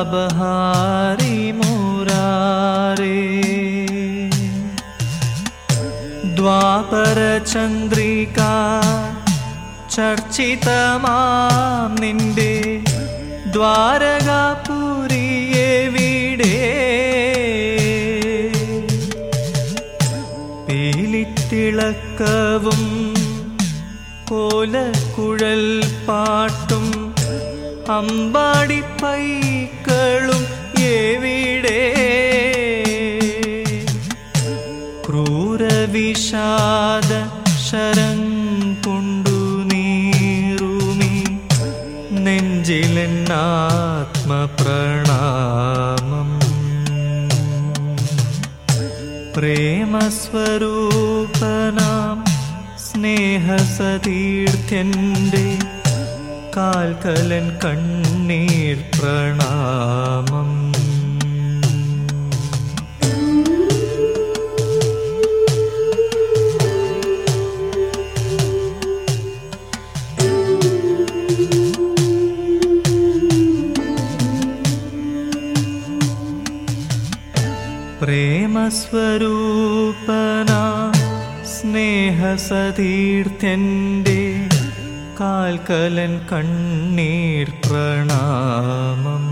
तापहारी मुरारे द्वापर चंद्रिका ചർച്ചിതമാം നിന്റെ ദ്വാരകാപുരിയെവിടെ പീലിത്തിളക്കവും കോലക്കുഴൽ പാട്ടും അമ്പാടി പൈക്കളും എവിടെ ക്രൂരവിഷാദ ശരം കൊണ്ടു നീറുമി നെഞ്ചിലെന്നാത്മപ്രണാമം പ്രേമസ്വരൂപനാം സ്നേഹസതീർത്ഥ്യന്റെ കാൽക്കലൻ കണ്ണീർ പ്രണാമം. പ്രേമസ്വരൂപനാ സ്നേഹസതീർത്ഥ്യന്റെ കാൽക്കലൻ കണ്ണീർ പ്രണാമം.